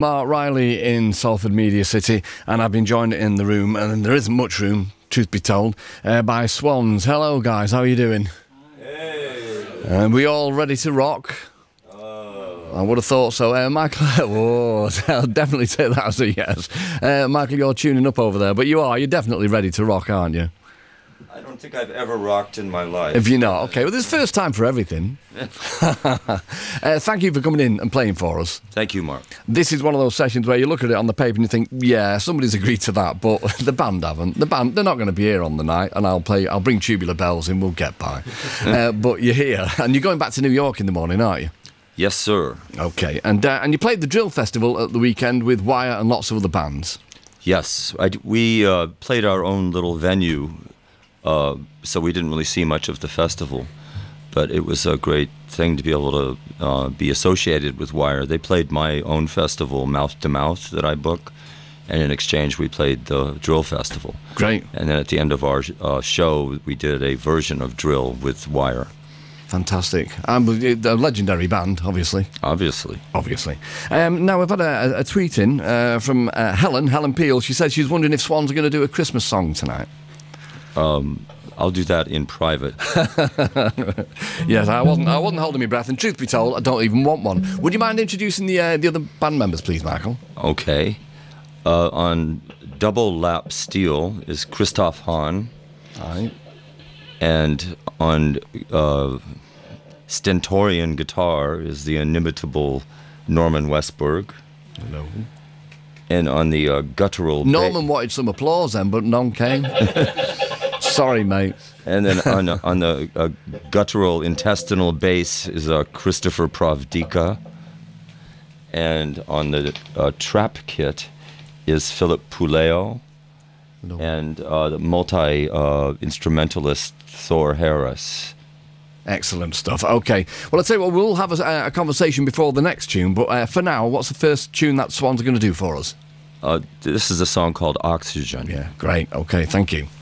Mark Riley in Salford Media City, and I've been joined in the room, and there isn't much room, truth be told, by Swans. Hello, guys, how are you doing? Hey! And we all ready to rock? I would have thought so. Michael, I'll definitely take that as a yes. Michael, you're tuning up over there, but you're definitely ready to rock, aren't you? I don't think I've ever rocked in my life. If you're not, okay. Well, there's first time for everything. Thank you for coming in and playing for us. Thank you, Mark. This is one of those sessions where you look at it on the paper and you think, yeah, somebody's agreed to that, but the band haven't. The band, they're not going to be here on the night, and I'll bring Tubular Bells in, we'll get by. But you're here, and you're going back to New York in the morning, aren't you? Yes, sir. Okay, and you played the Drill Festival at the weekend with Wire and lots of other bands. Yes, we played our own little venue, so we didn't really see much of the festival, but it was a great thing to be able to be associated with Wire. They played my own festival, Mouth to Mouth, that I book, and in exchange we played the Drill Festival. Great. And then at the end of our show, we did a version of Drill with Wire. Fantastic. And a legendary band, obviously. Obviously. Now, we've had a tweet in from Helen Peel. She said she's wondering if Swans are going to do a Christmas song tonight. I'll do that in private. Yes, I wasn't holding my breath, and truth be told, I don't even want one. Would you mind introducing the other band members, please, Michael? Okay. On double lap steel is Christoph Hahn. Aye. And on stentorian guitar is the inimitable Norman Westberg. Hello. And on the guttural... Norman wanted some applause then, but none came. Sorry, mate. And then on the guttural intestinal bass is Christopher Pravdika. And on the trap kit is Philip Puleo. No. And the multi-instrumentalist Thor Harris. Excellent stuff. Okay. Well, I'll tell you what, we'll have a conversation before the next tune, but for now, what's the first tune that Swans are going to do for us? This is a song called Oxygen. Yeah, great. Okay, thank you.